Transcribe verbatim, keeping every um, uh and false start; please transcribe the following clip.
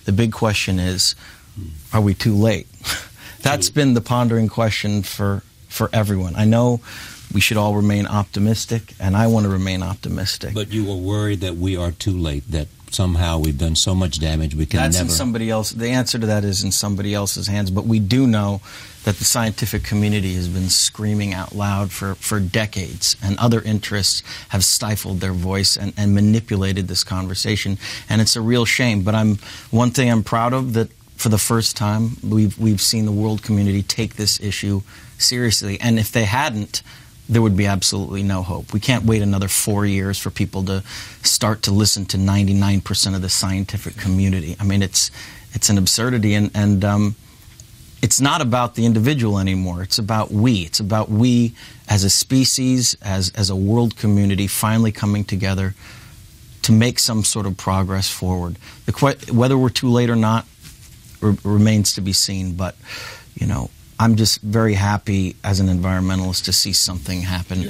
The big question is, are we too late? That's been the pondering question for, for everyone. I know we should all remain optimistic, and I want to remain optimistic. But you were worried that we are too late, that somehow we've done so much damage we can That's never... in somebody else. The answer to that is in somebody else's hands. But we do know that the scientific community has been screaming out loud for, for decades, and other interests have stifled their voice and, and manipulated this conversation. And it's a real shame. But I'm one thing I'm proud of, that for the first time we've we've seen the world community take this issue seriously. And if they hadn't, there would be absolutely no hope. We can't wait another four years for people to start to listen to ninety-nine percent of the scientific community. I mean, it's it's an absurdity, and, and um, it's not about the individual anymore. It's about we. It's about we as a species, as, as a world community, finally coming together to make some sort of progress forward. The que- whether we're too late or not re- remains to be seen, but, you know, I'm just very happy as an environmentalist to see something happen.